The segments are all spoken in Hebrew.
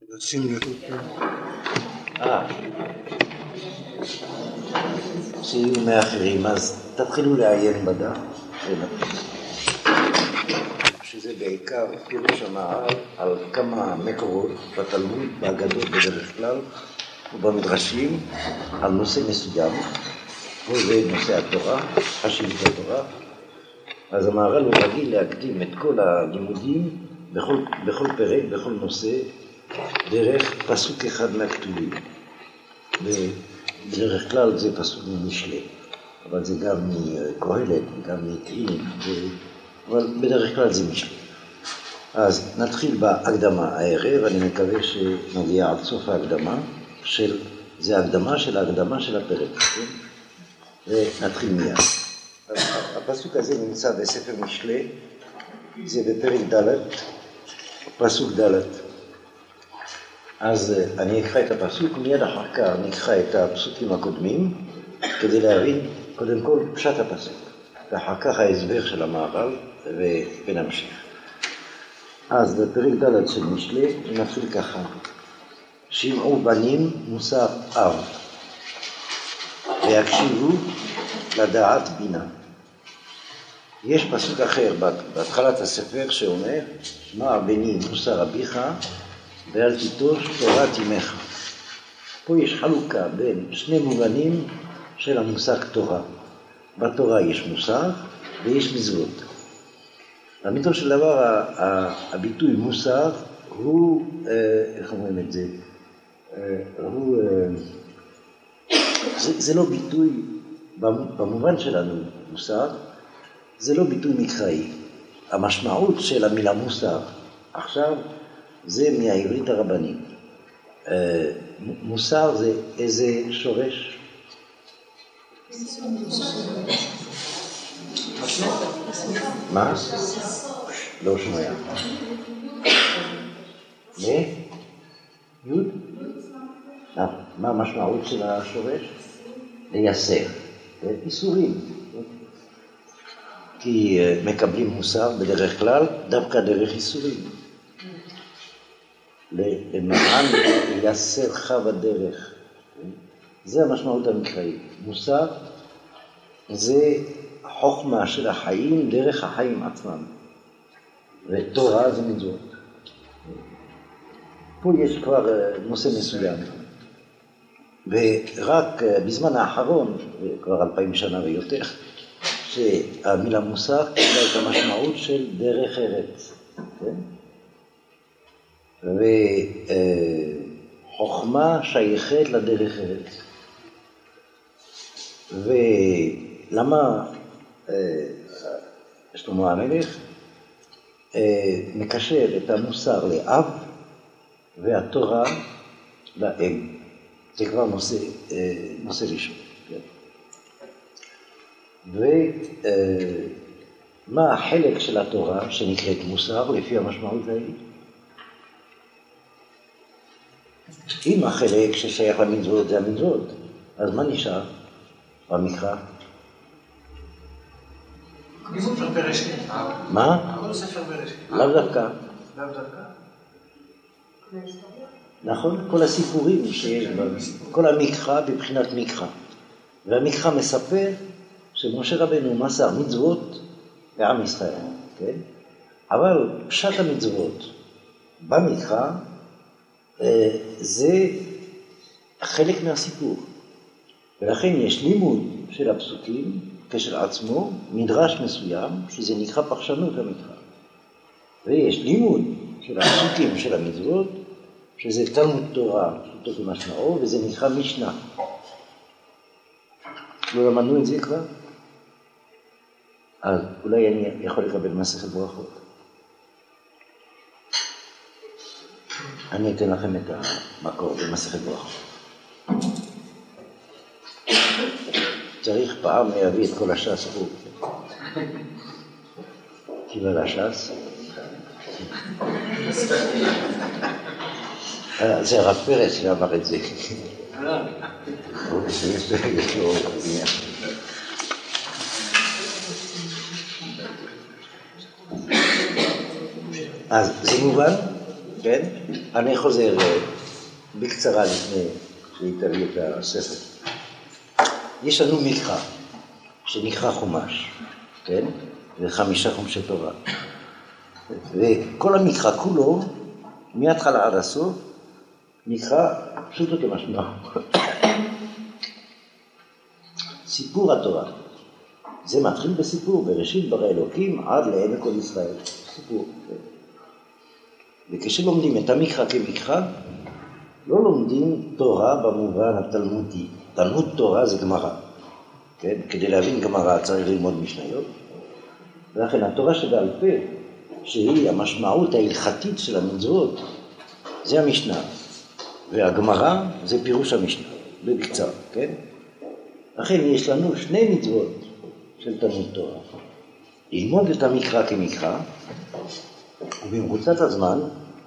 נשים לראות. שיהיו מאחרים, אז תתחילו לעיין בדף, שזה בעיקר פירוש המהר"ל על כמה מקורות בתלמוד, באגדות בדרך כלל, ובמדרשים, על נושא מסוים, פה זה נושא התורה, חשיבות התורה. אז המהר"ל הוא רגיל להקדים את כל הלימודים בכל פרק, בכל נושא, דרך פסוק אחד מהכתובים. בדרך כלל זה פסוק ממשלי, אבל זה גם מקהלת, גם מתהילים, אבל בדרך כלל זה משלי. אז נתחיל בהקדמה הערב, אני מקווה שנגיע עד סוף ההקדמה, זה ההקדמה של הפרק, כן? ונתחיל מיד. הפסוק הזה נמצא בספר משלי, זה בפרק ד', פסוק ד'. אז אני אקרא את הפסוק, מיד אחר כך נקרא את הפסוקים הקודמים, כדי להבין קודם כל פשט הפסוק, ואחר כך ההסבר של המהר"ל, ונמשיך. אז בפרק ד' של משלי נתחיל ככה: שמעו בנים מוסר אב, ויקשיבו לדעת בינה. יש פסוק אחר בהתחלת הספר שאומר, שמע בני מוסר אביך ואל תיטוש תורת אמך. פה יש חלוקה בין שני מובנים של המושג תורה. בתורה יש מוסר ויש מצוות. לאמיתו של דבר הביטוי מוסר הוא, איך אומרים את זה? זה לא ביטוי במובן שלנו מוסר, זה לא ביטוי מקראי. המשמעות של המילה מוסר עכשיו זה מהעברית הרבנית. מוסר זה איזה שורש? מה? לא שומע. יוד? מה המשמעות של השורש? לייסר. איסורים. כי מקבלים מוסר בדרך כלל דווקא דרך איסורים. למען לייסרך בדרך. זה המשמעות המקראית. מוסר זה חוכמה של החיים דרך החיים עצמם. ותורה זה מצוות. פה יש כבר נושא מסוים. ורק בזמן האחרון, כבר 2000 שנה ויותר, שהמילה מוסר קיבלה את המשמעות של דרך ארץ. כן? וחוכמה שייכת לדרך ארץ. ולמה שלמה המלך מקשר את המוסר לאב והתורה לאם? זה כבר נושא ראשון. ומה החלק של התורה שנקראת מוסר לפי המשמעות האלה? אם החלק ששייך למצוות זה המצוות, אז מה נשאר במקרא? כל ספר בראשית. מה? כל ספר בראשית. לאו דווקא. לאו דווקא. נכון? כל הסיפורים שיש בה, כל המקרא בבחינת מקרא. והמקרא מספר שמשה רבנו מסר מצוות לעם ישראל, כן? אבל פשט המצוות במקרא זה חלק מהסיפור. ולכן יש לימוד של הפסוקים כשל עצמו, מדרש מסוים, שזה נקרא פרשנות המקרא. ויש לימוד של הפסוקים של המצוות, שזה תלמוד תורה, פשוטו כמשמעו, וזה נקרא משנה. לא למדנו את זה כבר? אז אולי אני יכול לקבל מסכת ברכות. אני אתן לכם את המקור במסכת ברכות. צריך פעם להביא את כל הש"ס פה. קיבל הש"ס. זה הרב פרץ שאמר את זה. יש לו עניין. אז זה מובן? כן? אני חוזר בקצרה לפני שהיא תביא את הספר. יש לנו מקרא, שנקרא חומש, כן? זה 5 חומשי תורה. וכל המקרא כולו, מההתחלה עד הסוף, נקרא פשוטו כמשמעו. סיפור התורה. זה מתחיל בסיפור, בראשית ברא אלוקים עד לעמק כל ישראל. סיפור. וכשלומדים את המקרא כמקרא, לא לומדים תורה במובן התלמודי. תלמוד תורה זה גמרא. כן? כדי להבין גמרא צריך ללמוד משניות. ולכן התורה שבעל פה, שהיא המשמעות ההלכתית של המצוות, זה המשנה. והגמרא זה פירוש המשנה, בקצרה, כן? לכן יש לנו 2 מצוות של תלמוד תורה. ללמוד את המקרא כמקרא, ובמרוצת הזמן,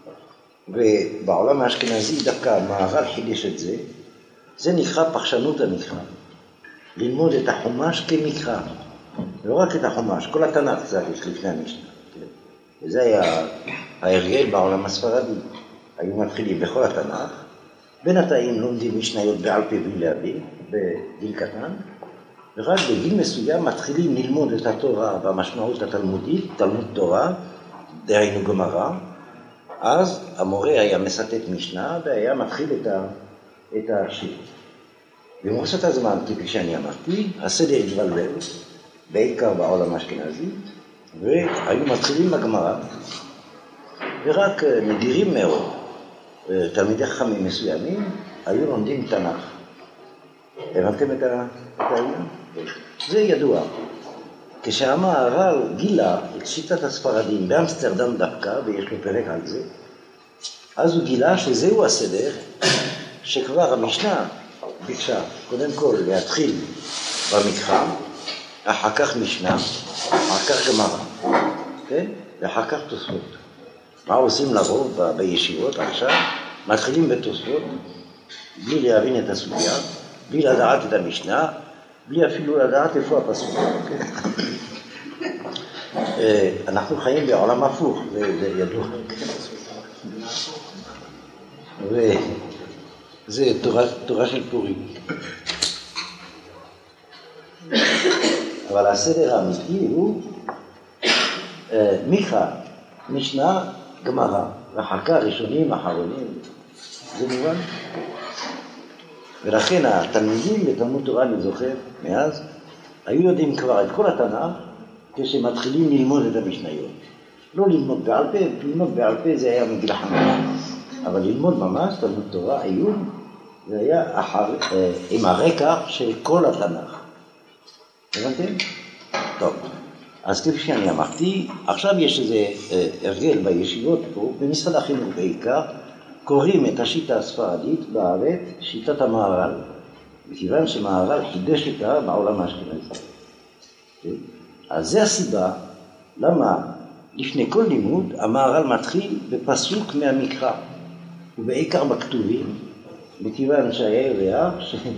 ובעולם האשכנזי דווקא המהר"ל חידש את זה, זה נקרא פרשנות המקרא. ללמוד את החומש כמקרא, לא רק את החומש, כל התנ"ך צריך לפני המשנה. וזה היה ההרגל בעולם הספרדי. היו מתחילים בכל התנ"ך, בינתיים לומדים משניות בעל פה בלי להבין, בגיל קטן, ורק בגיל מסוים מתחילים ללמוד את התורה במשמעות התלמודית, תלמוד תורה, דהיינו גמרא. אז המורה היה מסתת משנה והיה מתחיל את השיעור. במרוצת הזמן, כפי שאני אמרתי, הסדר התבלבל, בעיקר בעולם האשכנזי, והיו מתחילים בגמרא, ורק נדירים מאוד, תלמידי חכמים מסוימים, היו לומדים תנ"ך. הבנתם את העניין? זה ידוע. כשהמהר"ל גילה את שיטת הספרדים באמסטרדם דווקא, ויש לו פרק על זה, אז הוא גילה שזהו הסדר שכבר המשנה ביקשה קודם כל להתחיל במקרא, אחר כך משנה, אחר כך גמרא, כן? ואחר כך תוספות. מה עושים לרוב בישיבות עכשיו? מתחילים בתוספות, בלי להבין את הסוגיה, בלי לדעת את המשנה, בלי אפילו לדעת איפה הפסוק. אנחנו חיים בעולם הפוך, זה ידוע. וזה תורה של פורים. אבל הסדר האמיתי הוא מקרא, משנה, גמרא, ואחר כך ראשונים, אחרונים. זה מובן? ולכן התלמידים בתלמוד תורה, אני זוכר, מאז, היו יודעים כבר את כל התנ"ך כשמתחילים ללמוד את המשניות. לא ללמוד בעל פה, ללמוד בעל פה זה היה מגיל 5. אבל ללמוד ממש תלמוד תורה, עיון, זה היה עם הרקע של כל התנ"ך. הבנתם? טוב. אז כפי שאני אמרתי, עכשיו יש איזה הרגל בישיבות פה, במשרד החינוך בעיקר, קוראים את השיטה הספרדית בארץ שיטת המהר"ל, מכיוון שמהר"ל חידש אותה בעולם האשכנזי. אז זה הסיבה למה לפני כל לימוד המהר"ל מתחיל בפסוק מהמקרא, ובעיקר בכתובים, מכיוון שהיה יודע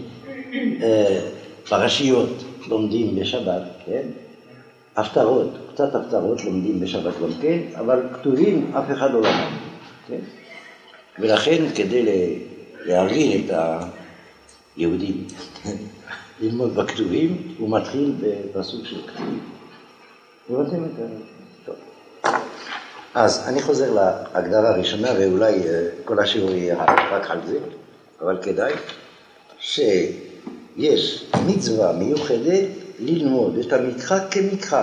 שפרשיות לומדים בשבת, כן? הפטרות, קצת הפטרות לומדים בשבת גם כן, אבל כתובים אף אחד לא למד, כן? ולכן כדי להרגיל את היהודים ללמוד בכתובים, הוא מתחיל בפסוק של כתובים. הבנתם את זה? טוב. אז אני חוזר להגדרה הראשונה, ואולי כל השיעור יהיה רק על זה, אבל כדאי שיש מצווה מיוחדת ללמוד את המקרא כמקרא.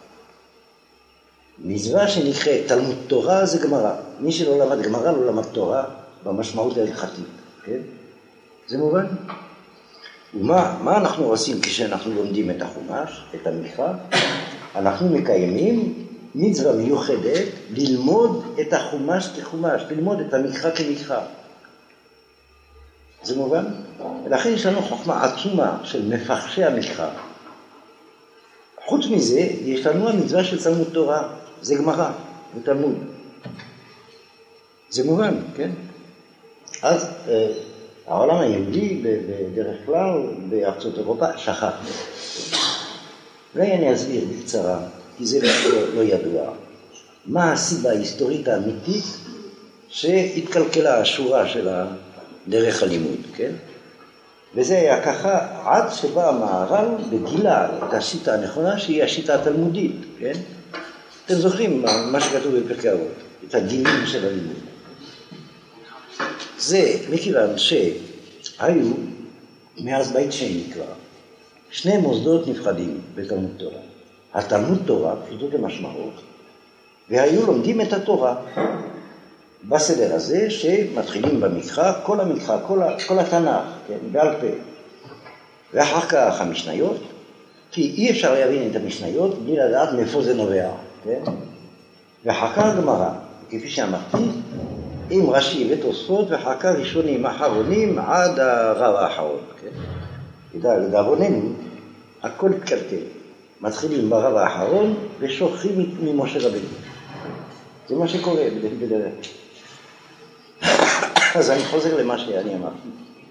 מצווה שנקראת תלמוד תורה זה גמרא. מי שלא למד גמרא לא למד תורה במשמעות ההלכתית, כן? זה מובן? ומה אנחנו עושים כשאנחנו לומדים את החומש, את המקרא? אנחנו מקיימים מצווה מיוחדת ללמוד את החומש כחומש, ללמוד את המקרא כמקרא. זה מובן? ולכן יש לנו חוכמה עצומה של מפרשי המקרא. חוץ מזה, יש לנו המצווה של תלמוד תורה, זה גמרא, זה תלמוד. זה מובן, כן? אז העולם היהודי בדרך כלל בארצות אירופה שכח. אולי אני אסביר בקצרה, כי זה לא ידוע. מה הסיבה ההיסטורית האמיתית שהתקלקלה השורה של דרך הלימוד, כן? וזה היה ככה עד שבא המהר"ל וגילה את השיטה הנכונה שהיא השיטה התלמודית, כן? אתם זוכרים מה שכתוב בפרקי אבות, את הדינים של הלימוד. זה מכיוון שהיו מאז בית שני כבר שני מוסדות נפרדים בתלמוד תורה. התלמוד תורה, פשוטו כמשמעו, והיו לומדים את התורה בסדר הזה שמתחילים במקרא, כל המקרא, כל התנ"ך, כן, בעל פה. ואחר כך המשניות, כי אי אפשר להבין את המשניות בלי לדעת מאיפה זה נובע, כן? ואחר כך גמרא, כפי שאמרתי, עם רש"י ותוספות, ואחר כך ראשונים אחרונים עד הרב האחרון, כן? לדאבוננו, הכל התקלקל. מתחילים ברב האחרון ושוכחים ממשה רבנו. זה מה שקורה בדרך. אז אני חוזר למה שאני אמרתי.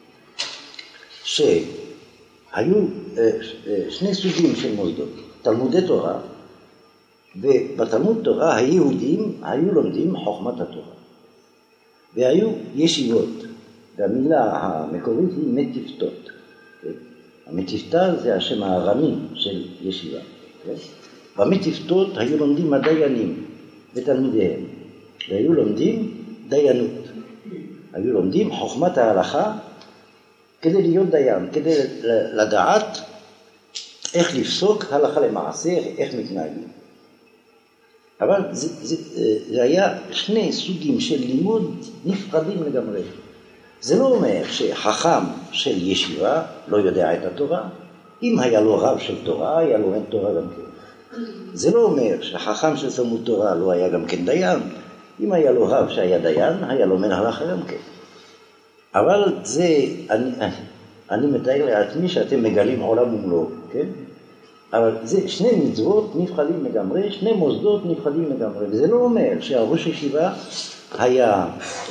שהיו שני סוגים של מוסדות, תלמודי תורה, ובתלמוד תורה היהודים היו לומדים חוכמת התורה. והיו ישיבות, והמילה המקורית היא מטיפתות. המטיפתה זה השם הארמי של ישיבה. במטיפתות היו לומדים הדיינים ותלמידיהם, והיו לומדים דיינות. היו לומדים חוכמת ההלכה כדי להיות דיין, כדי לדעת איך לפסוק הלכה למעשה, איך מתנהגים. אבל זה היה שני סוגים של לימוד נפרדים לגמרי. זה לא אומר שחכם של ישיבה לא יודע את התורה. אם היה לו רב של תורה, היה לו אין תורה גם כן. זה לא אומר שחכם של תלמוד תורה לא היה גם כן דיין. אם היה לו רב שהיה דיין, היה לו מן הלכה גם כן. אבל זה, אני מתאר לעצמי שאתם מגלים עולם ומלואו, כן? אבל זה שני מצוות נפרדים לגמרי, שני מוסדות נפרדים לגמרי. וזה לא אומר שהראש ישיבה היה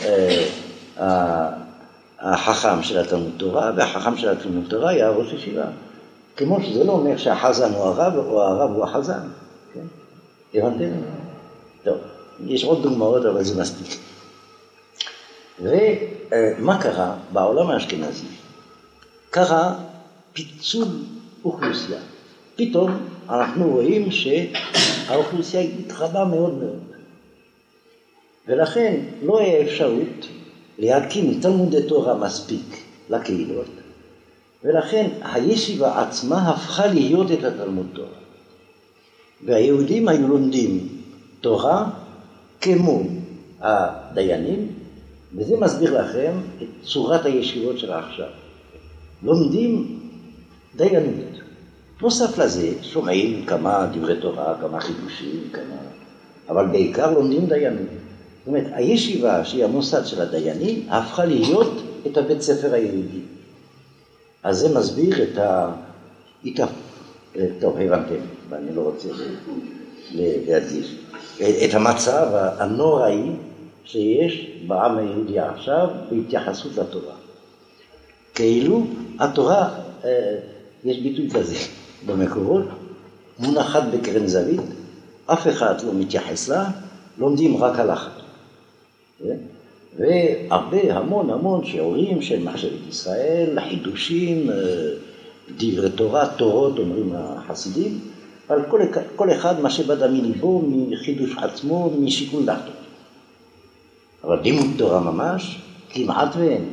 החכם של התלמוד תורה, והחכם של התלמוד תורה היה ראש ישיבה. כמו שזה לא אומר שהחזן הוא הרב, או הרב הוא החזן. כן? הבנתם? טוב, יש עוד דוגמאות, אבל זה מספיק. ומה קרה בעולם האשכנזי? קרה פיצול אוכלוסייה. פתאום אנחנו רואים שהאוכלוסייה התרבה מאוד מאוד. ולכן לא היה אפשרות להקים תלמודי תורה מספיק לקהילות. ולכן הישיבה עצמה הפכה להיות את התלמוד תורה. והיהודים היו לומדים תורה כמו הדיינים, וזה מסביר לכם את צורת הישיבות של עכשיו. לומדים דיינות. נוסף לזה, שומעים כמה דברי תורה, כמה חידושים, אבל בעיקר לומדים דיינות. זאת אומרת, הישיבה שהיא המוסד של הדיינים, הפכה להיות את הבית ספר היהודי. אז זה מסביר את טוב, הבנתם, ואני לא רוצה להדגיש. את המצב הנוראי שיש בעם היהודי עכשיו בהתייחסות לתורה. כאילו התורה, יש ביטוי כזה במקורות, מונחת בקרן זווית, אף אחד לא מתייחס לה, לומדים רק הלכה. והרבה, המון שיעורים של מחשבת ישראל, חידושים, דברי תורה, תורות, אומרים החסידים, אבל כל אחד מה שבא מליבו, מחידוש עצמו, משיקול דעתו. אבל לימוד תורה ממש, כמעט ואין.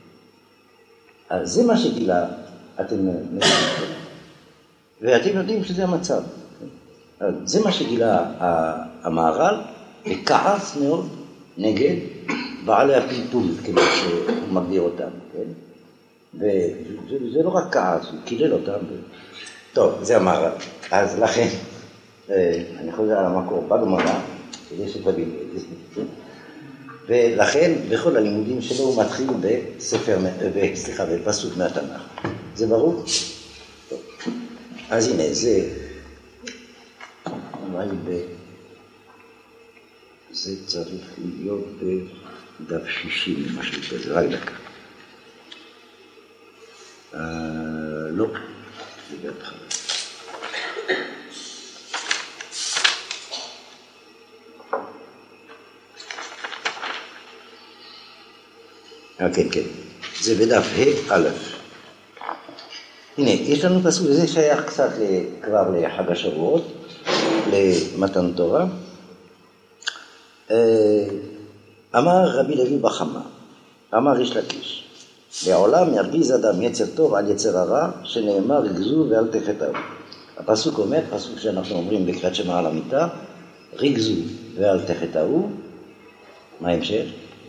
אז זה מה שגילה, אתם מבינים. ואתם יודעים שזה המצב. זה מה שגילה המהר"ל, וכעס מאוד נגד בעלי הפלפול, כמו שהוא מגדיר אותם. כן? וזה לא רק כעס, הוא קילל אותם. טוב, זה המהר"ל. אז לכן, אני חוזר על המקור, בגמרא, כדי שתבין את זה. ולכן, בכל הלימודים שלו הוא מתחיל בפסוק מהתנ"ך. זה ברור? טוב. אז הנה, זה... זה צריך להיות בדף 60, משהו כזה, רק דקה. לא, זה בהתחלה. כן, כן. זה בדף ה'. הנה, יש לנו פסוק, זה שייך קצת כבר לחג השבועות, למתן תורה. אמר רבי לוי בחמה, אמר ריש לקיש, לעולם ירגיז אדם יצר טוב על יצר הרע, שנאמר ריגזו ואל תחטאו. הפסוק אומר, פסוק שאנחנו אומרים בקריאת שמע על המיטה, ריגזו ואל תחטאו. מה ההמשך?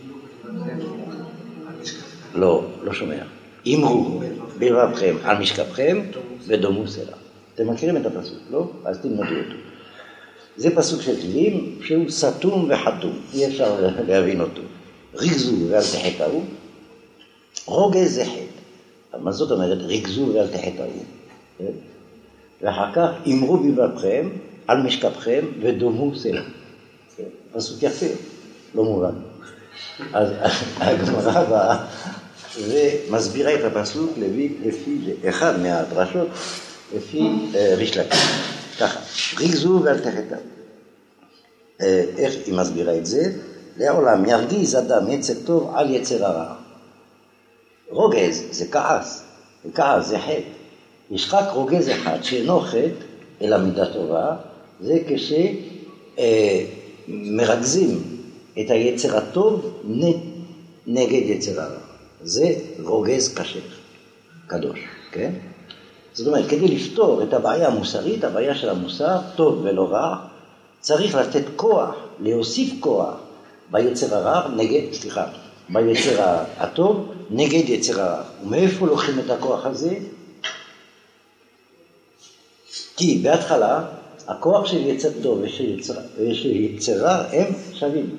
לא שומע. אמרו בלבבכם על משכבכם ודומו סלע. אתם מכירים את הפסוק, לא? אז תלמדו אותו. זה פסוק של תהילים שהוא סתום וחתום, אי אפשר להבין אותו. ריגזו ואל תחטאו, רוגז זה חטא. מה זאת אומרת? ריגזו ואל תחטאו. ואחר כך אמרו בלבבכם על משכבכם ודומו סלע. פסוק יפה, לא מובן. אז הגמרא באה ומסבירה את הפסוק לפי אחד מהדרשות, לפי ריש לקיש. ככה, ריגזו ואל תחטאו. איך היא מסבירה את זה? לעולם ירגיז אדם יצר טוב על יצר הרע. רוגז זה כעס, וכעס זה חטא. יש רק רוגז אחד שאינו חטא אלא מידה טובה, זה כשמרכזים את היצר הטוב נגד יצר הרע. זה רוגז כשר, קדוש, כן? זאת אומרת, כדי לפתור את הבעיה המוסרית, הבעיה של המוסר, טוב ולא רע, צריך לתת כוח, להוסיף כוח ביצר הרע ביצר הטוב נגד יצר הרע. ומאיפה לוקחים את הכוח הזה? כי בהתחלה, הכוח של יצר טוב ושל יצר רע הם שווים.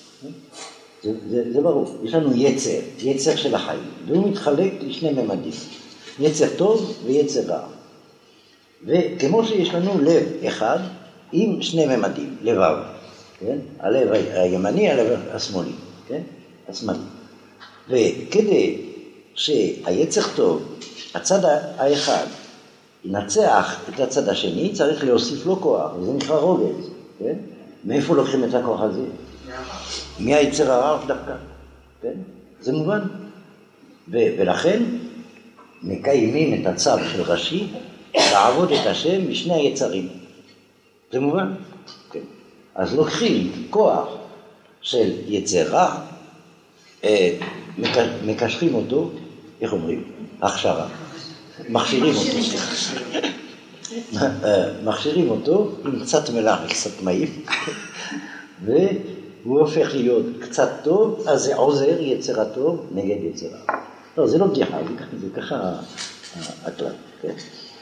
זה ברור. יש לנו יצר של החיים, והוא מתחלק לשני ממדים. יצר טוב ויצר רע. וכמו שיש לנו לב אחד עם שני ממדים, לבב, כן? הלב הימני, הלב השמאלי, כן? השמאלי. וכדי שהיצר טוב, הצד האחד, ינצח את הצד השני, צריך להוסיף לו כוח, וזה נקרא רוגז, כן? מאיפה לוקחים את הכוח הזה? מהיצר הרע דווקא, כן? זה מובן. ולכן מקיימים את הצו של רש"י, לעבוד את השם משני היצרים. זה מובן? כן. אז לוקחים כוח של יצר רע, מקשרים אותו, איך אומרים? הכשרה. מכשירים אותו, מכשירים אותו עם קצת מלח וקצת מים, והוא הופך להיות קצת טוב, אז זה עוזר יצר הטוב נגד יצר רע. לא, זה לא בדיחה, זה ככה הכלל, כן?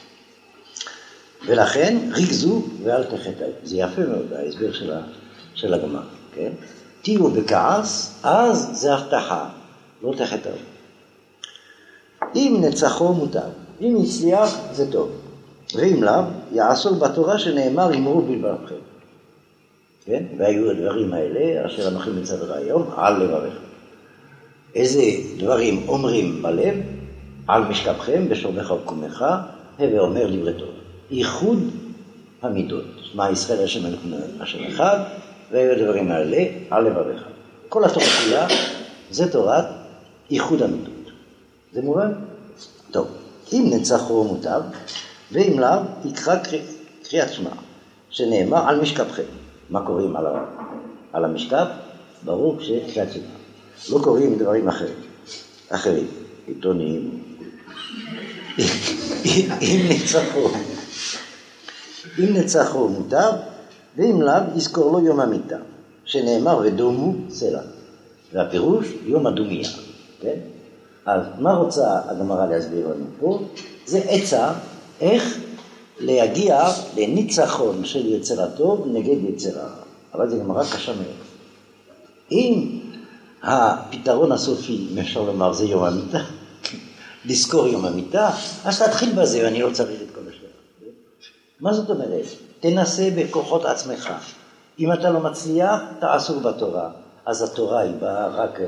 ולכן ריגזו ואל תחטאו. זה יפה מאוד, ההסבר של הגמרא, כן? תהיו בכעס, אז זה הבטחה, לא תחטאו. אם נצחו מוטב, אם יצליח זה טוב, ואם לאו יעסוק בתורה שנאמר אמרו בלבבכם. כן? והיו הדברים האלה אשר אנוכי מצווך היום על לבבך. איזה דברים אומרים בלב? על משכבכם בשוכבך ובקומך, הווה אומר דברי טוב. ייחוד המידות, שמע ישראל השם אחד, והיו הדברים האלה על לבבך. כל התורה כולה זה תורת ייחוד המידות. זה מובן? טוב, אם נצחו מוטב, ואם לאו יקרא קריאת שמע, שנאמר על משכבכם. מה קוראים על המשכב? ברור שקריאת שמע. לא קוראים דברים אחרים. עיתונים. אם נצחו מוטב, ואם לאו יזכור לו יום המיטה, שנאמר ודומו סלע. והפירוש יום הדומיה. כן? אז מה רוצה הגמרא להסביר לנו פה? זה עצה איך להגיע לניצחון של יצר הטוב נגד יצר הרע. אבל זה גמרא קשה מאוד. אם הפתרון הסופי, אם אפשר לומר, זה יום המיטה, לזכור יום המיטה, אז תתחיל בזה, ואני לא צריך את כל השאלה. מה זאת אומרת? תנסה בכוחות עצמך. אם אתה לא מצליח, תעסוק בתורה. אז התורה היא באה רק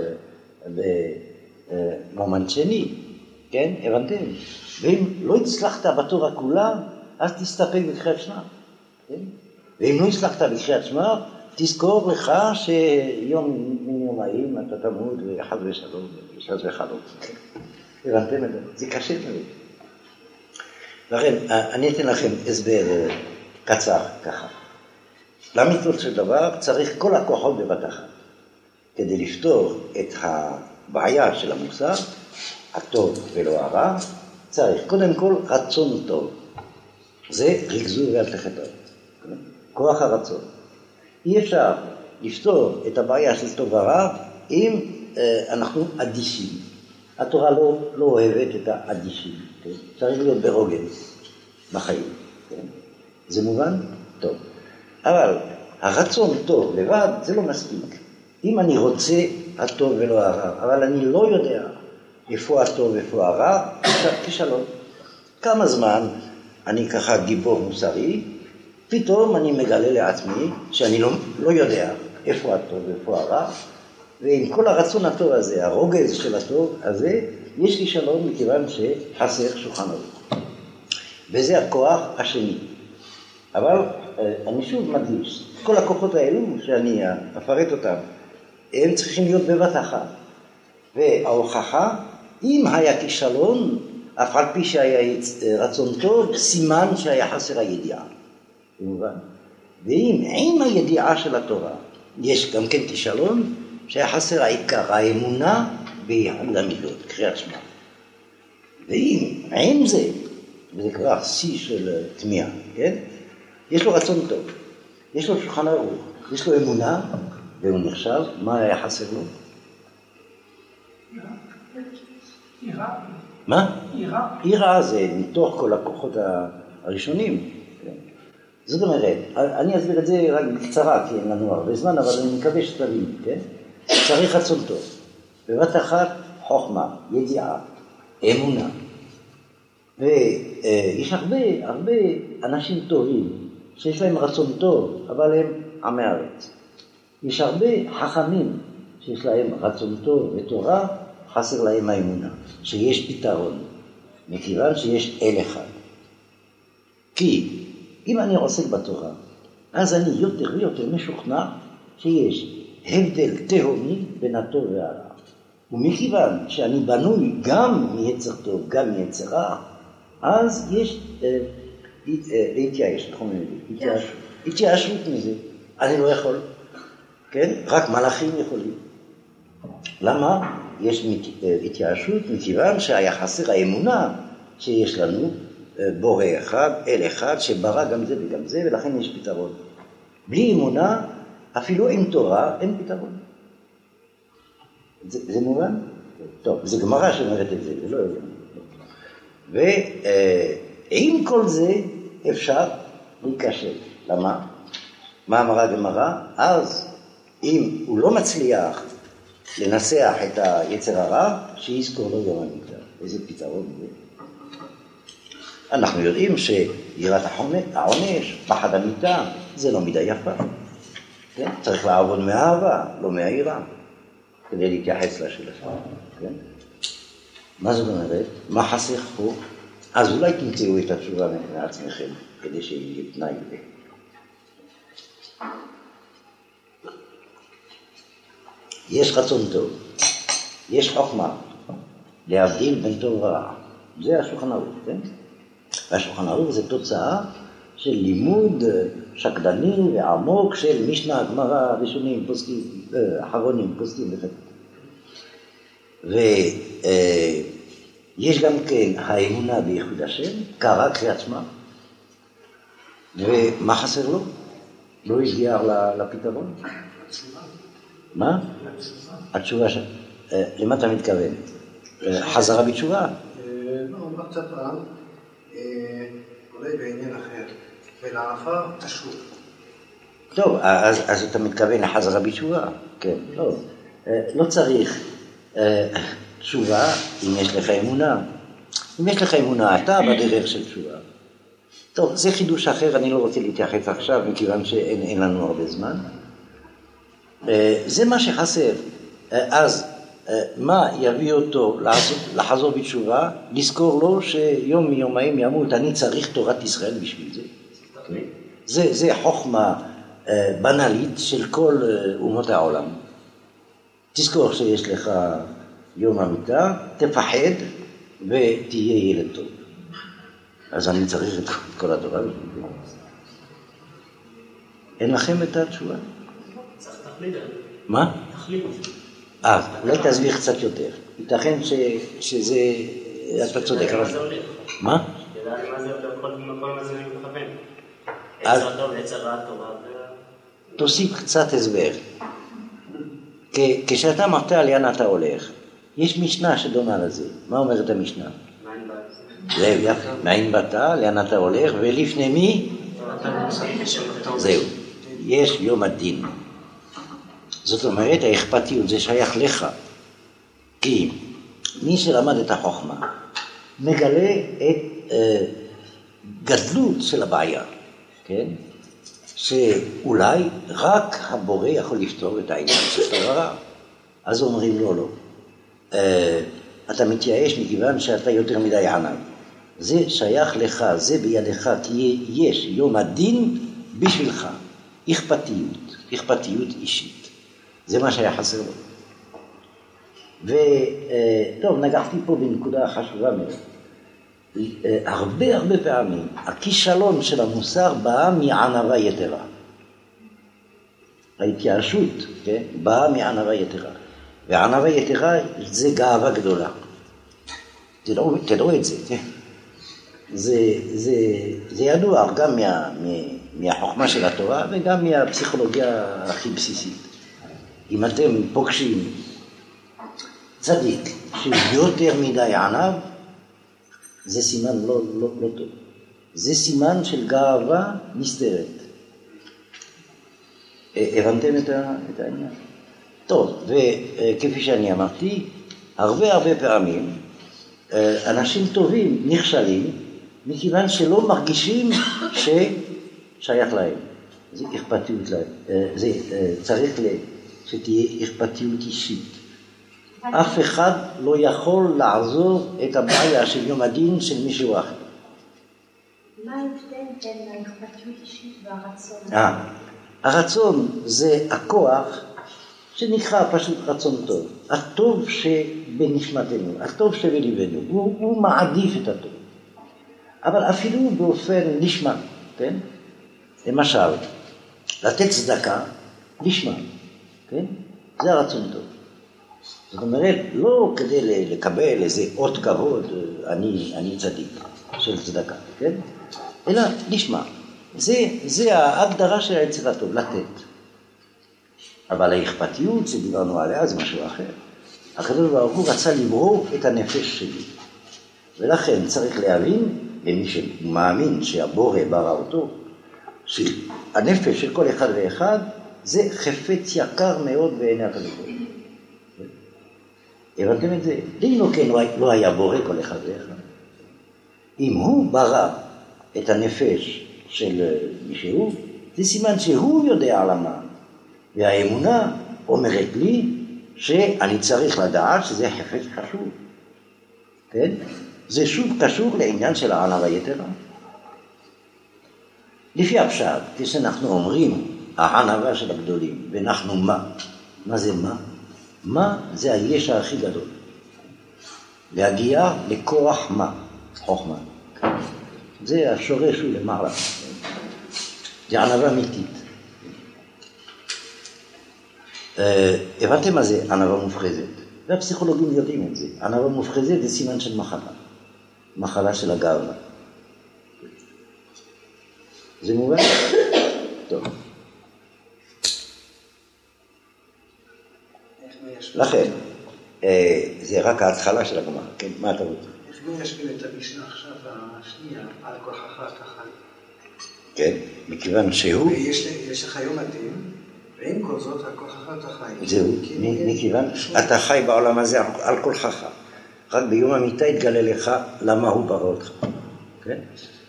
במומנט שני, כן? הבנתם? ואם לא הצלחת בתורה כולה, אז תסתפק בקריאת שמע. כן? ואם לא הצלחת בקריאת שמע, תזכור לך שיום מן יומיים אתה תמות וחס ושלום. חס וחלום. הבנתם את זה? זה קשה מאוד. לכן, אני אתן לכם הסבר קצר ככה. לאמיתות של דבר צריך כל הכוחות בבת אחת. כדי לפתור את הבעיה של המוסר, הטוב ולא הרע, צריך קודם כל רצון טוב. זה ריכזו ואל תחטאו. כוח הרצון. אי אפשר לפתור את הבעיה של טוב ורע אם אנחנו אדישים. התורה לא אוהבת את האדישים. כן? צריך להיות ברוגן בחיים. כן? זה מובן? טוב. אבל הרצון טוב לבד זה לא מספיק. אם אני רוצה הטוב ולא הרע, אבל אני לא יודע איפה הטוב ואיפה הרע, כישלון. כמה זמן אני ככה גיבור מוסרי, פתאום אני מגלה לעצמי שאני לא יודע איפה הטוב ואיפה הרע, ועם כל הרצון הטוב הזה, הרוגז של הטוב הזה, יש כישלון מכיוון שחסר שולחן ערוך. וזה הכוח השני. אבל אני שוב מדגיש, כל הכוחות האלו שאני אפרט אותם, הם צריכים להיות בבת אחת. וההוכחה, אם היה כישלון, אף על פי שהיה רצון טוב, סימן שהיה חסר הידיעה. במובן. ואם עם הידיעה של התורה, יש גם כן כישלון, שהיה חסר העיקר, האמונה בייחוד המידות, קריאת שמע. ואם עם זה, וזה כבר שיא של תמיהה, כן? יש לו רצון טוב, יש לו שולחן ערוך, יש לו אמונה, והוא נחשב, מה היה חסר לו? יראה. מה? יראה. יראה זה מתוך כל הכוחות הראשונים. זאת אומרת, אני אסביר את זה רק בקצרה, כי אין לנו הרבה זמן, אבל אני מקווה שתבין, כן? צריך רצון טוב. בבת אחת, חוכמה, ידיעה, אמונה. ויש הרבה אנשים טובים, שיש להם רצון טוב, אבל הם עמי הארץ. יש הרבה חכמים שיש להם רצון טוב ותורה, חסר להם האמונה, שיש פתרון, מכיוון שיש אל אחד. כי אם אני עוסק בתורה, אז אני יותר ויותר משוכנע שיש הבדל תהומי בין הטוב והרע. ומכיוון שאני בנוי גם מיצר טוב, גם מיצר רע, אז יש להתייאש, נכון? התייאשות מזה. אני לא יכול, כן? רק מלאכים יכולים. למה? יש התייאשות מכיוון שהיה חסר האמונה שיש לנו בורא אחד, אל אחד, שברא גם זה וגם זה, ולכן יש פתרון. בלי אמונה, אפילו עם תורה, אין פתרון. זה מובן? טוב, זה גמרא שאומרת את זה, זה לא יודע. ועם כל זה אפשר להיקשר. למה? מה אמרה הגמרא? אז אם הוא לא מצליח לנסח את היצר הרע, שיזכור לו גם המקרא. איזה פתרון זה? אנחנו יודעים שיראת העונש, פחד המיתה, זה לא מידה יפה. כן? צריך לעבוד מאהבה, לא מהיראה, כדי להתייחס לשאלה. כן? מה זאת אומרת? מה חסר פה? אז אולי תמצאו את התשובה מעצמכם, כדי שיהיה תנאי לזה. יש רצון טוב, יש חוכמה, להבדיל בין טוב ורע. זה השולחן ערוך, כן? והשולחן ערוך זה תוצאה של לימוד שקדני ועמוק של משנה, גמרא, ראשונים, פוסקים, אחרונים, פוסקים וכן. ויש גם כן האמונה בייחוד השם, קרא קריאת שמע, ומה חסר לו? לא הגיע לפתרון. מה? התשובה, למה אתה מתכוון? חזרה בתשובה? לא, אמרת פעם, אולי בעניין אחר, ולעפר תשוב. טוב, אז אתה מתכוון לחזרה בתשובה? כן, לא. לא צריך תשובה אם יש לך אמונה. אם יש לך אמונה, אתה בדרך של תשובה. טוב, זה חידוש אחר, אני לא רוצה להתייחס עכשיו, מכיוון שאין לנו הרבה זמן. זה מה שחסר. אז מה יביא אותו לחזור בתשובה? לזכור לו שיום מיומיים ימות, אני צריך תורת ישראל בשביל זה. זה חוכמה בנלית של כל אומות העולם. תזכור שיש לך יום המיטה, תפחד ותהיה ילד טוב. אז אני צריך את כל התורה. אין לכם את התשובה? צריך תכלית. מה? תכלית. אולי תסביר קצת יותר. ייתכן שזה, אתה צודק. מה זה הולך? מה? ידע לי מה זה הולך כל מקום הזה אני מכוון. אז- עצר טוב, עצר רע טובה. תוסיף קצת הסבר. כשאתה מרתע לאן אתה הולך, יש משנה שדומה לזה. מה אומרת המשנה? מה אין בעיה? זה יפה. מאין באת, לאן אתה הולך, ולפני מי? זהו. יש יום הדין. זאת אומרת, האכפתיות זה שייך לך. כי מי שלמד את החוכמה מגלה את גדלות של הבעיה, כן? שאולי רק הבורא יכול לפתור את העניין של הרע. אז אומרים לו, לא. אתה מתייאש מכיוון שאתה יותר מדי ענב. זה שייך לך, זה בידך, כי יש יום הדין בשבילך. אכפתיות אישית. זה מה שהיה חסר לו. וטוב, נגעתי פה בנקודה חשובה מאוד. הרבה פעמים הכישלון של המוסר באה מענווה יתרה. ההתייאשות, כן? באה מענווה יתרה. וענווה יתרה זה גאווה גדולה. תדעו את זה, כן? זה ידוע גם מהחוכמה של התורה וגם מהפסיכולוגיה הכי בסיסית. אם אתם פוגשים צדיק שיותר מדי ענב, זה סימן לא טוב. זה סימן של גאווה נסתרת. הבנתם את העניין? טוב, וכפי שאני אמרתי, הרבה פעמים אנשים טובים נכשלים מכיוון שלא מרגישים ששייך להם. זה אכפתיות להם. זה צריך שתהיה אכפתיות אישית. אף אחד לא יכול לעזור את הבעיה של יום הדין של מישהו אחר. מה ההבדל בין האכפתיות אישית והרצון? הרצון זה הכוח שנקרא פשוט רצון טוב. הטוב שבנשמתנו, הטוב שבלבנו, הוא מעדיף את הטוב. אבל אפילו באופן נשמע, כן? למשל, לתת צדקה נשמע, כן? זה הרצון טוב. זאת אומרת, לא כדי לקבל איזה אות כבוד, אני צדיק של צדקה, כן? אלא נשמע. זה ההגדרה של העצת הטוב, לתת. אבל האכפתיות שדיברנו עליה זה משהו אחר. הקדוש ברוך הוא רצה לברוא את הנפש שלי. ולכן צריך להבין, למי שמאמין שהבורא ברא אותו, שהנפש של כל אחד ואחד זה חפץ יקר מאוד בעיני הקדוש ברוך הוא. הבנתם את זה? דיינו כן לא היה בורא כל אחד ואחד. אם הוא ברא את הנפש של מישהו, זה סימן שהוא יודע על מה. והאמונה אומרת לי שאני צריך לדעת שזה חפץ חשוב. כן? זה שוב קשור לעניין של הענווה יתרה. לפי הפשט, כשאנחנו אומרים הענווה של הגדולים, ואנחנו מה? מה זה מה? מה זה הישע הכי גדול? להגיע לכוח מה? חוכמה. זה השורש הוא למעלה. זה ענווה אמיתית. הבנתם מה זה ענווה מופחזת? והפסיכולוגים יודעים את זה. ענווה מופחזת זה סימן של מחלה. מחלה של הגאווה. זה מובן? טוב. לכן, זה רק ההתחלה של הגמרא, כן? מה אתה רוצה? איך מיישבים את המשנה עכשיו השנייה על כוחך אתה חי? כן, מכיוון שהוא... ויש לך יום הדין, ועם כל זאת על כוחך אתה חי. זהו, מכיוון אתה חי בעולם הזה על כוחך. רק ביום המיטה יתגלה לך למה הוא ברא אותך. כן?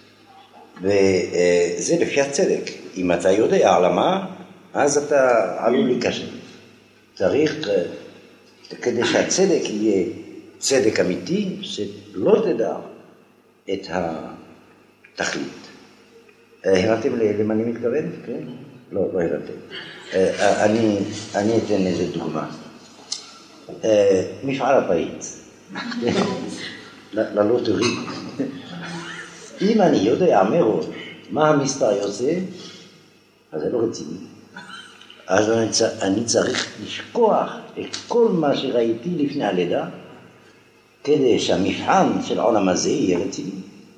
וזה לפי הצדק. אם אתה יודע על מה, אז אתה עלול להיכשל. צריך, כדי שהצדק יהיה צדק אמיתי, שלא תדע את התכלית. הבנתם למה אני מתכוון? כן? לא הבנתם. אני אתן איזה דוגמה. מפעל הפיס, ללוטרי. אם אני יודע מראש מה המספר יוצא, אז זה לא רציני. אז אני צריך לשכוח את כל מה שראיתי לפני הלידה, כדי שהמבחן של העולם הזה יהיה רציני.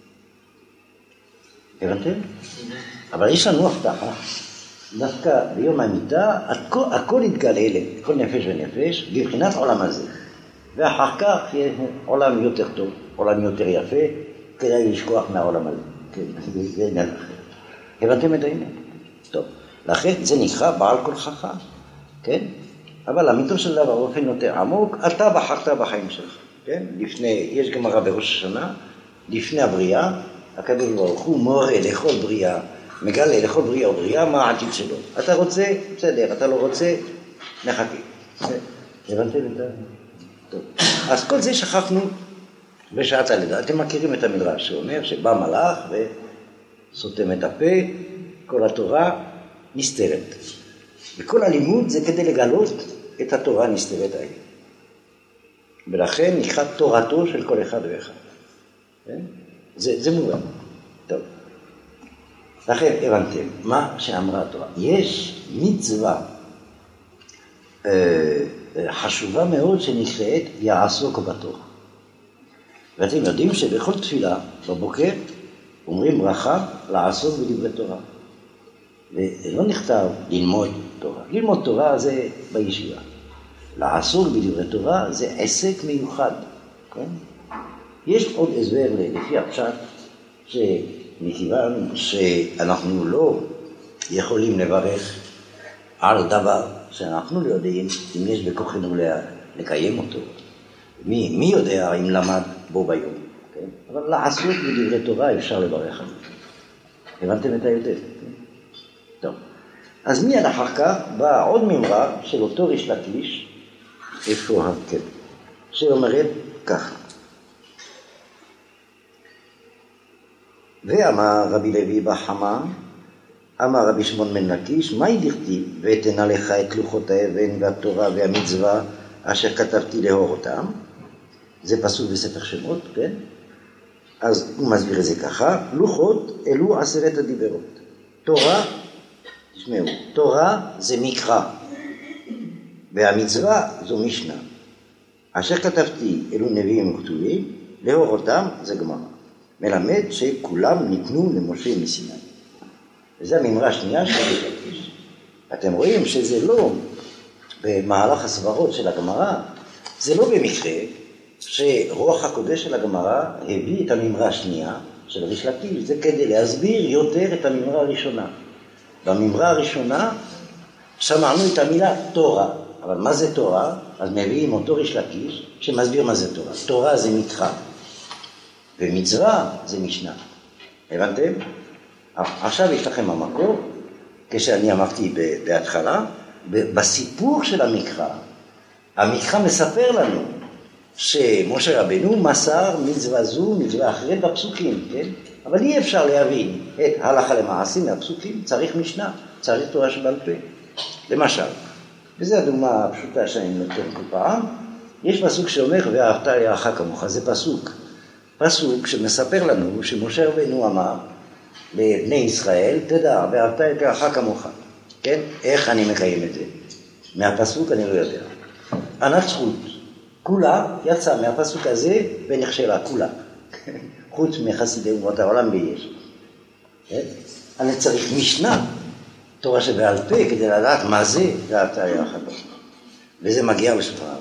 הבנתם? אבל יש לנו הבטחה, דווקא ביום המיטה, הכל יתגלה לכל נפש ונפש, בבחינת העולם הזה. ואחר כך יהיה עולם יותר טוב, עולם יותר יפה, כדאי לשכוח מהעולם הזה. כן, זה עניין אחר. הבנתם את העניין? טוב, לכן זה נקרא בעל כל חכם, כן? אבל אמיתו של דבר באופן יותר עמוק, אתה בחרת בחיים שלך, כן? לפני, יש גמרא בראש השנה, לפני הבריאה, הקדוש ברוך הוא מורה לכל בריאה, מגלה לכל בריאה ובריאה מה העתיד שלו. אתה רוצה, בסדר, אתה לא רוצה, נחכה. הבנתם את זה? טוב. אז כל זה שכחנו בשעת הלידה. אתם מכירים את המדרש שאומר שבא מלאך וסותם את הפה, כל התורה נסתרת. וכל הלימוד זה כדי לגלות את התורה הנסתרת האלה. ולכן נקרא תורתו של כל אחד ואחד. זה מובן. טוב. לכן הבנתם מה שאמרה התורה. יש מצווה חשובה מאוד שנקראת יעסוק בתורה. ואתם יודעים שבכל תפילה בבוקר אומרים ברכה לעסוק בדברי תורה. וזה לא נכתב ללמוד תורה. ללמוד תורה זה בישיבה. לעסוק בדברי תורה זה עסק מיוחד. כן? יש עוד הסבר לפי הפשט שמכיוון שאנחנו לא יכולים לברך על דבר שאנחנו לא יודעים אם יש בכוחנו לקיים אותו. מי יודע אם למד בו ביום. כן? אבל לעסוק בדברי תורה אפשר לברך על זה. הבנתם את ההבדל? כן? טוב. אז מיד אחר כך בא עוד ממרה של אותו ריש לקיש, איפה כן, שאומרת ככה. ואמר רבי לוי בחמה, אמר רבי שמעון בן לקיש, מה דכתיב ואתנה לך את לוחות האבן והתורה והמצווה אשר כתבתי לאור אותם? זה פסוק בספר שמות, כן? אז הוא מסביר את זה ככה, לוחות אלו 10 הדיברות. תורה, תשמעו, תורה זה מקרא, והמצווה זו משנה. אשר כתבתי אלו נביאים וכתובים, לאור אותם זה גמרא. מלמד שכולם ניתנו למשה מסיני. וזו הממרה השנייה של ריש לקיש. אתם רואים שזה לא במהלך הסברות של הגמרא, זה לא במקרה שרוח הקודש של הגמרא הביא את הממרה השנייה של ריש לקיש, זה כדי להסביר יותר את הממרה הראשונה. בממרה הראשונה שמענו את המילה תורה, אבל מה זה תורה? אז מביאים אותו ריש לקיש שמסביר מה זה תורה. תורה זה מקרא. ומצווה זה משנה. הבנתם? עכשיו יש לכם המקור, כשאני אמרתי בהתחלה, בסיפור של המקרא, המקרא מספר לנו שמשה רבנו מסר מצווה זו, מצווה אחרת בפסוקים, כן? אבל אי אפשר להבין את הלכה למעשה מהפסוקים, צריך משנה, צריך תורה שבעל פה. למשל, וזו הדוגמה הפשוטה שאני נותן כל פעם, יש פסוק שאומר ואהבת לרעך כמוך, זה פסוק שמספר לנו שמשה רבנו אמר לבני ישראל, תדע, ואהבת את רעך כמוך. כן? איך אני מקיים את זה? מהפסוק אני לא יודע. הנצחות, כולה יצאה מהפסוק הזה ונכשלה, כולה. חוץ מחסידי אומות העולם ויש. כן? אני צריך משנה, תורה שבעל פה, כדי לדעת מה זה ואהבת לרעך כמוך. וזה מגיע לשולחן.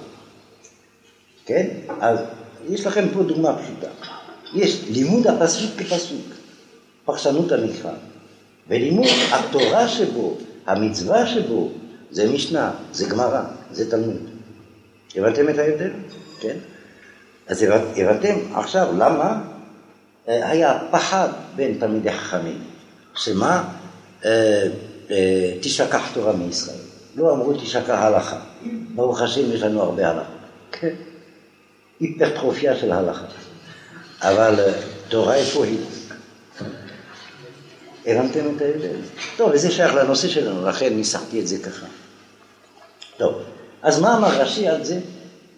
כן? אז יש לכם פה דוגמה פשוטה. יש לימוד הפסוק כפסוק, פרשנות המקרא, ולימוד התורה שבו, המצווה שבו, זה משנה, זה גמרא, זה תלמוד. הבנתם את ההבדל? כן? אז הבנתם עכשיו למה היה פחד בין תלמידי חכמים, שמה? תשכח תורה מישראל. לא אמרו תשכח הלכה. ברוך השם יש לנו הרבה הלכה. כן? היפרטרופיה של ההלכה. אבל תורה איפה היא? הבנתם את ההבדל? טוב, וזה שייך לנושא שלנו, לכן ניסחתי את זה ככה. טוב, אז מה אמר רש"י על זה?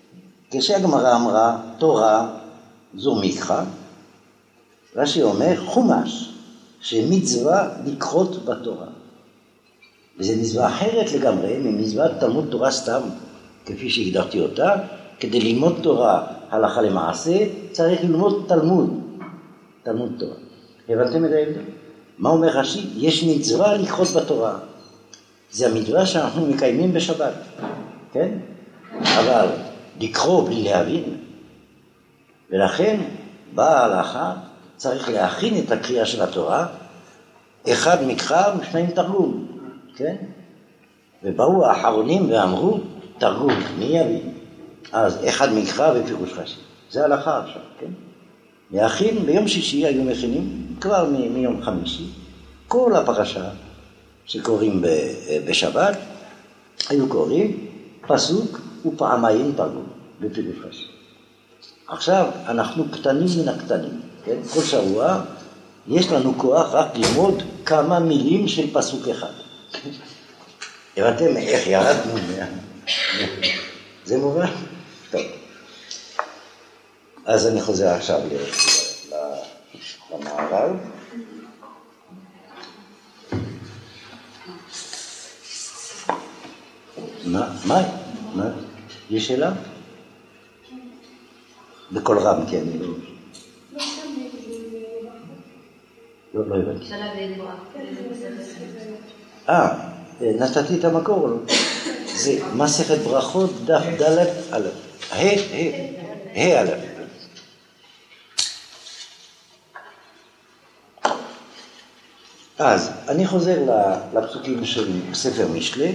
כשהגמרא אמרה תורה זו מקרא, רש"י אומר חומש, שמצווה לקרות בתורה. וזו מצווה אחרת לגמרי ממצוות תלמוד תורה סתם, כפי שהגדרתי אותה. כדי ללמוד תורה הלכה למעשה צריך ללמוד תלמוד תורה. הבנתם את ההבדל? מה אומר רש"י? יש מצווה לקרות בתורה. זה המצווה שאנחנו מקיימים בשבת, כן? אבל לקרוא בלי להבין. ולכן באה ההלכה, צריך להכין את הקריאה של התורה, אחד מקרא ושניים תרגום, כן? ובאו האחרונים ואמרו, תרגום, מי יבין? אז אחד מקרא ופירוש רש"י. זה הלכה עכשיו, כן? להכין, ביום שישי היו מכינים, כבר מיום חמישי, כל הפרשה שקוראים בשבת, היו קוראים פסוק ופעמיים תרגום בפירוש רש"י. עכשיו אנחנו קטנים מן הקטנים, כן? כל שבוע יש לנו כוח רק ללמוד כמה מילים של פסוק אחד. הבנתם איך ירדנו? זה מובן? טוב. אז אני חוזר עכשיו למערב. מה? יש שאלה? בכל רם, כן. לא הבנתי. נתתי את המקור או לא? זה מסכת ברכות דף ד' א', ה' א'. אז אני חוזר לפסוקים של ספר משלי.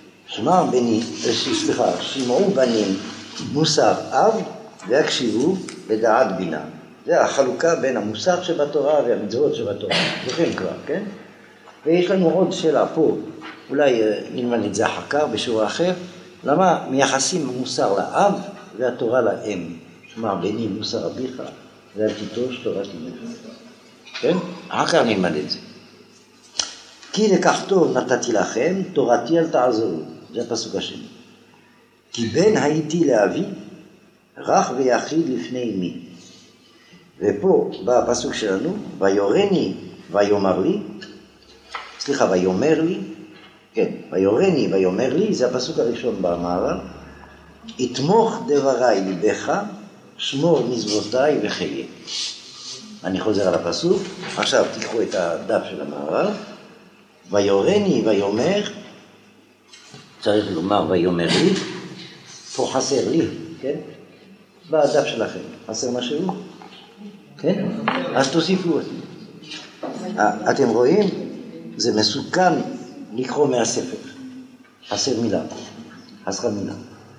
שמעו בנים מוסר אב והקשיבו לדעת בינה. זה החלוקה בין המוסר שבתורה והמצוות שבתורה. זוכרים כבר, כן? ויש לנו עוד שאלה פה, אולי נלמד את זה אחר כך בשיעור אחר. למה מייחסים המוסר לאב והתורה לאם? שמע בני מוסר אביך ואל תיטוש תורת אמך. כן? אחר כך נלמד את זה. כי לכך טוב נתתי לכם, תורתי אל תעזרו. זה הפסוק השני. כי בן הייתי לאבי, רך ויחיד לפני אמי. ופה בא הפסוק שלנו, ויורני ויאמר לי, ויאמר לי, כן, ויורני ויאמר לי, זה הפסוק הראשון במערב, יתמוך דבריי ליבך, שמור מצוותיי וחיה. אני חוזר על הפסוק, עכשיו תיקחו את הדף של המערב, ויורני ויאמר, צריך לומר ויאמר לי, פה חסר לי, כן? בדף שלכם, חסר משהו? כן? אז תוסיפו אותי. אתם רואים? זה מסוכן לקרוא מהספר. חסר מילה. חסרה מילה.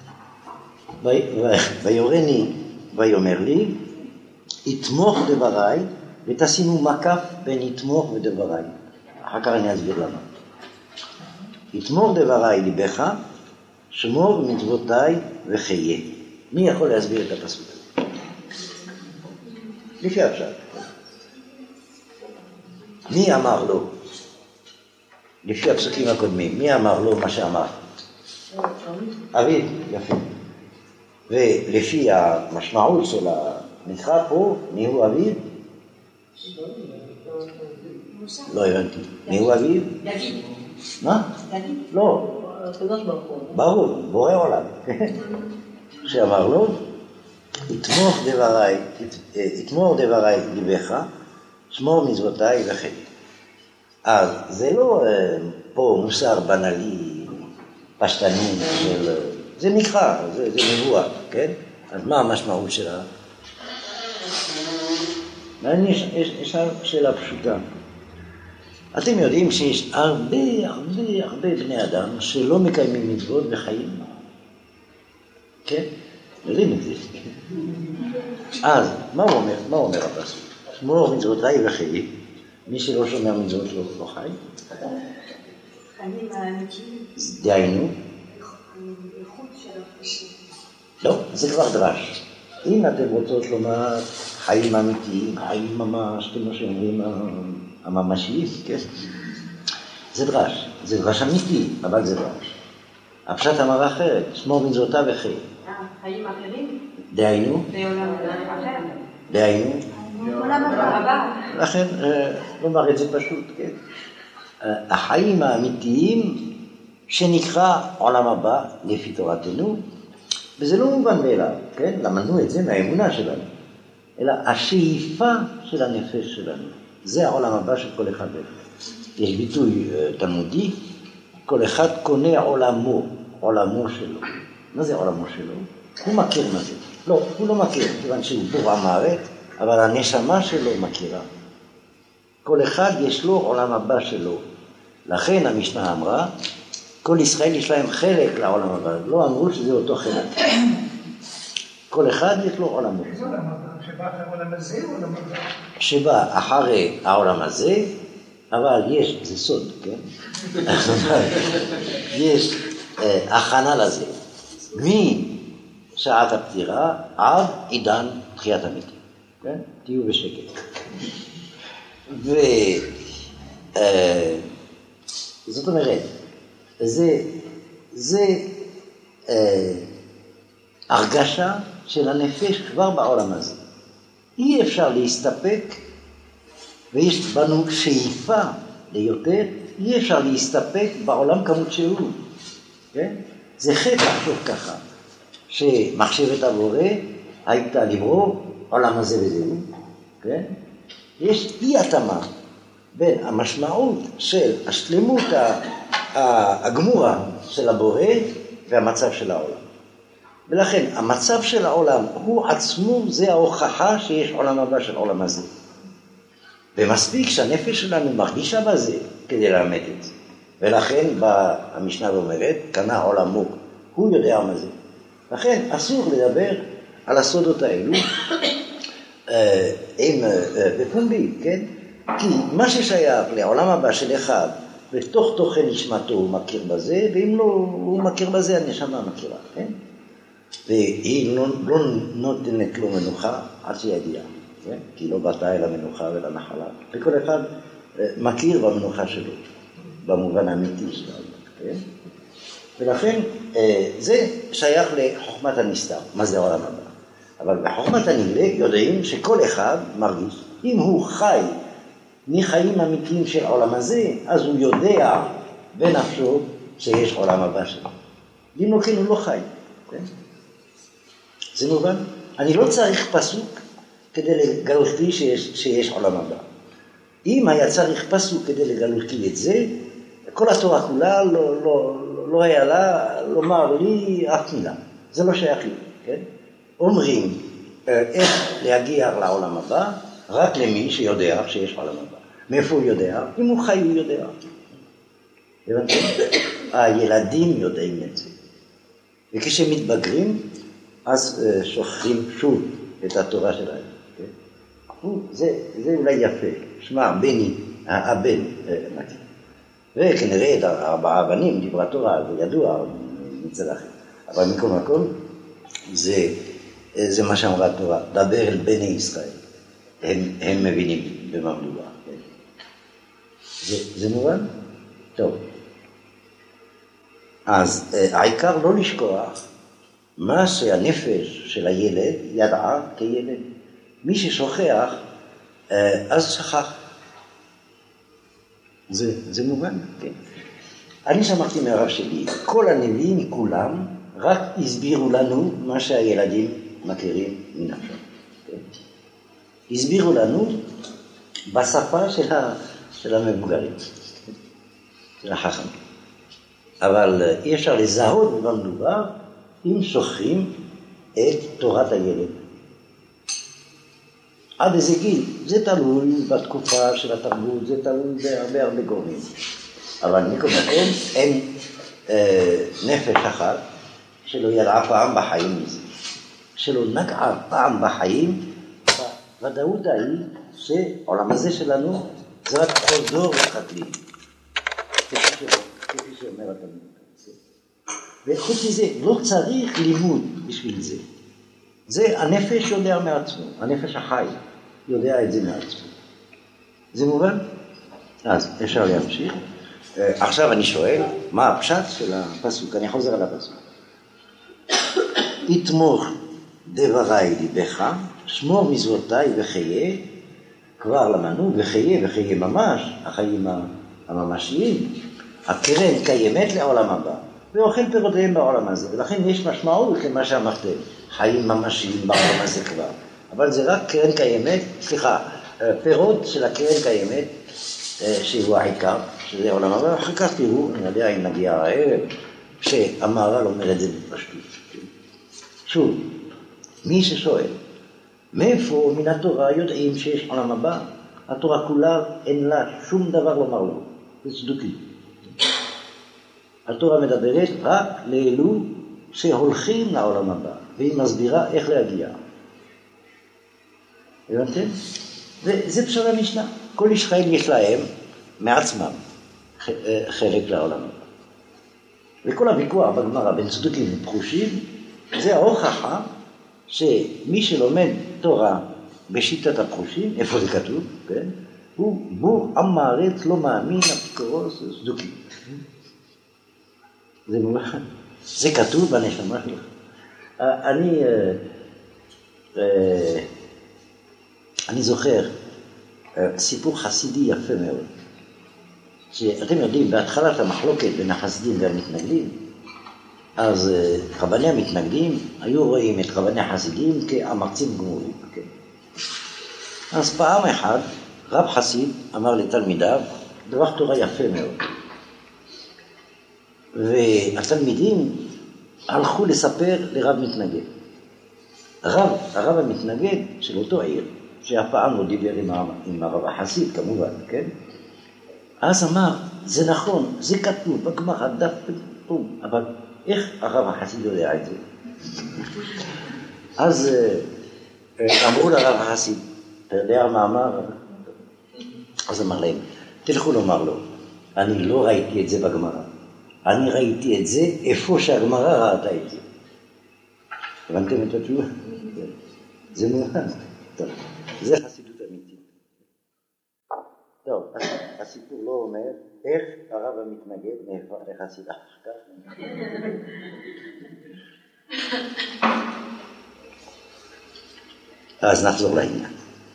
ויורני ויאמר לי, יתמוך דבריי, ותשימו מקף בין יתמוך ודבריי. אחר כך אני אסביר למה. יתמוך דבריי ליבך, שמור מצוותיי וחיה. מי יכול להסביר את הפסוק הזה? לפי עכשיו. מי אמר לו? לפי הפסוקים הקודמים, מי אמר לו מה שאמר? אביו, יפה. ולפי המשמעות של המקרא פה, מי הוא אביו? לא הבנתי. מי הוא אביו? דוד. מה? דוד. לא. ברור, בורא עולם. שאמר לו, יתמוך דבריי ליבך, שמור מצוותיי וחיה. אז זה לא פה מוסר בנאלי, פשטני של... זה מקרא, זה נבואה, כן? אז מה המשמעות שלה? יש שאלה פשוטה. אתם יודעים שיש הרבה בני אדם שלא מקיימים מצוות וחיים. כן? יודעים את זה. אז, מה הוא אומר הפסוק? שמור מצוותיי וחיה. מי שלא שומע מצוות לא חי. חיים האמיתיים. דהיינו? איכות של החיים. לא, זה כבר דרש. אם אתם רוצות לומר חיים אמיתיים, חיים ממש, כמו שאומרים הממשיים, כן? זה דרש אמיתי, אבל זה דרש. הפשט אמר אחרת, שמור מצוותיו וחיה. חיים אחרים? דהיינו, עולם הבא. לכן, נאמר את זה פשוט, כן? החיים האמיתיים שנקרא עולם הבא לפי תורתנו, וזה לא מובן מאליו, כן? למדנו את זה מהאמונה שלנו, אלא השאיפה של הנפש שלנו, זה העולם הבא של כל אחד. יש ביטוי תלמודי, כל אחד קונה עולמו שלו. מה זה עולמו שלו? הוא מכיר מה זה. לא, הוא לא מכיר, כיוון שהוא בור המערכת, אבל הנשמה שלו מכירה. כל אחד יש לו עולם הבא שלו. לכן המשנה אמרה, כל ישראל יש להם חלק לעולם הבא. לא אמרו שזה אותו חלק. כל אחד יש לו עולמו. איזה עולם הבא? שבא אחרי העולם הזה או עולם הבא? שבא אחרי העולם הזה, אבל יש, זה סוד, כן? יש הכנה לזה. משעת הפטירה עד עידן תחיית המתים. כן? תהיו בשקט. זאת אומרת, זה הרגשה של הנפש כבר בעולם הזה. אי אפשר להסתפק, ויש בנו שאיפה ליותר, אי אפשר להסתפק בעולם כמות שהוא. כן? זה חטא לחשוב ככה, שמחשבת הבורא הייתה לברוא עולם הזה וזהו. כן? יש אי התאמה בין המשמעות של השלמות הגמורה של הבורא והמצב של העולם. ולכן המצב של העולם הוא עצמו, זה ההוכחה שיש עולם הבא של עולם הזה. ומספיק שהנפש שלנו מרגישה בזה כדי לאמת את זה. ולכן המשנה אומרת, קנה עולמו, הוא יודע מה זה. לכן אסור לדבר על הסודות האלו בפומבי, כן? כי מה ששייך לעולם הבא של אחד, בתוך תוכן נשמתו הוא מכיר בזה, ואם לא הוא מכיר בזה, הנשמה מכירה, כן? והיא לא נותנת לו מנוחה עד שיגיע, כן? כי לא באתה אל המנוחה ולנחלה, וכל אחד מכיר במנוחה שלו, במובן האמיתי שלו, כן? ולכן זה שייך לחוכמת הנסתר, מה זה העולם הבא. אבל בחוכמת הנגלה יודעים שכל אחד מרגיש, אם הוא חי מחיים אמיתיים של העולם הזה, אז הוא יודע בנפשו שיש עולם הבא שלו. אם לא כן הוא לא חי. כן? זה מובן? אני לא צריך פסוק כדי לגלות לי שיש עולם הבא. אם היה צריך פסוק כדי לגלות לי את זה, כל התורה כולה לא היה לה לומר לי אף מילה. זה לא שייך לי. כן? אומרים איך להגיע לעולם הבא רק למי שיודע שיש עולם הבא. מאיפה הוא יודע? אם הוא חי הוא יודע. הבנתם? הילדים יודעים את זה. וכשמתבגרים אז שוכחים שוב את התורה שלהם. זה אולי יפה. שמע, בני, הבן מכיר. וכנראה את 4 הבנים דברה תורה, זה ידוע מצד אחר. אבל מכל מקום זה מה שאמרה התורה, דבר אל בני ישראל. הם מבינים במה מדובר. זה מובן? טוב. אז העיקר לא לשכוח מה שהנפש של הילד ידעה כילד. מי ששוכח, אז שכח. זה מובן, כן. אני שמעתי מהרב שלי, כל הנביאים כולם רק הסבירו לנו מה שהילדים מכירים מנפשם. כן? הסבירו לנו בשפה של המבוגרים, של החכם. אבל אי אפשר לזהות במה מדובר אם שוכחים את תורת הילד. עד איזה גיל, זה תלוי בתקופה של התרבות, זה תלוי בהרבה גורמים. אבל מכל מקום אין נפש אחת שלא ידעה פעם בחיים מזה. שלא נגעה פעם בחיים, בוודאות היא שעולם הזה שלנו זה רק חוזר וחתלים. כפי שאומר התלמוד. וחוץ מזה, לא צריך לימוד בשביל זה. זה הנפש יודע מעצמו, הנפש החי יודע את זה מעצמו. זה מובן? אז אפשר להמשיך. עכשיו אני שואל, מה הפשט של הפסוק? אני חוזר על הפסוק. יתמוך דברי ליבך, שמור מצוותיי וחיה, כבר למדנו, וחיה ממש, החיים הממשיים, הקרן קיימת לעולם הבא, ואוכל פירותיהם בעולם הזה, ולכן יש משמעות למה שאמרתם, חיים ממשיים בעולם הזה כבר, אבל זה רק קרן קיימת, פירות של הקרן קיימת, שהוא העיקר, שזה העולם הבא, אחר כך תראו, אני יודע אם נגיע הערב, שהמהר"ל אומר את זה בפשטות. שוב, מי ששואל, מאיפה מן התורה יודעים שיש עולם הבא? התורה כולה אין לה שום דבר לומר לו, זה צדוקי. התורה מדברת רק לאלו שהולכים לעולם הבא, והיא מסבירה איך להגיע. הבנתם? וזה פשוט המשנה. כל ישראל יש להם מעצמם חלק לעולם הבא. וכל הוויכוח בגמרא בין צדוקים ופרושים, זה ההוכחה שמי שלומד תורה בשיטת הפרושים, איפה זה כתוב, כן? הוא בור עם הארץ לא מאמין אפיקורוס צדוקים. זה כתוב בנשמה שלך. אני זוכר סיפור חסידי יפה מאוד, שאתם יודעים, בהתחלת המחלוקת בין החסידים והמתנגדים, אז רבני המתנגדים היו רואים את רבני החסידים כמרצים גמורים. כן? אז פעם אחד רב חסיד אמר לתלמידיו דבר תורה יפה מאוד, והתלמידים הלכו לספר לרב מתנגד. הרב המתנגד של אותו עיר, שאף פעם לא דיבר עם הרב החסיד כמובן, כן? אז אמר, זה נכון, זה כתוב בגמרא דף פום, אבל איך הרב החסיד יודע את זה? אז אמרו לרב החסיד, אתה יודע מה אמר? אז אמר להם, תלכו לומר לו, אני לא ראיתי את זה בגמרא, אני ראיתי את זה איפה שהגמרא ראתה את זה. הבנתם את התשובה? זה מובן. טוב, זה חסידות אמיתית. טוב, הסיפור לא אומר איך הרב המתנגד נהפך לחסיד אחר כך. אז נחזור לעניין.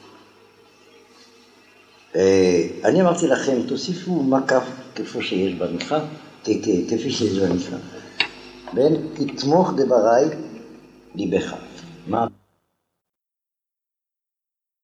אני אמרתי לכם, תוסיפו מקף כפי שיש במקרא, כפי שיש במקרא. בין יתמוך דברי ליבך. מה?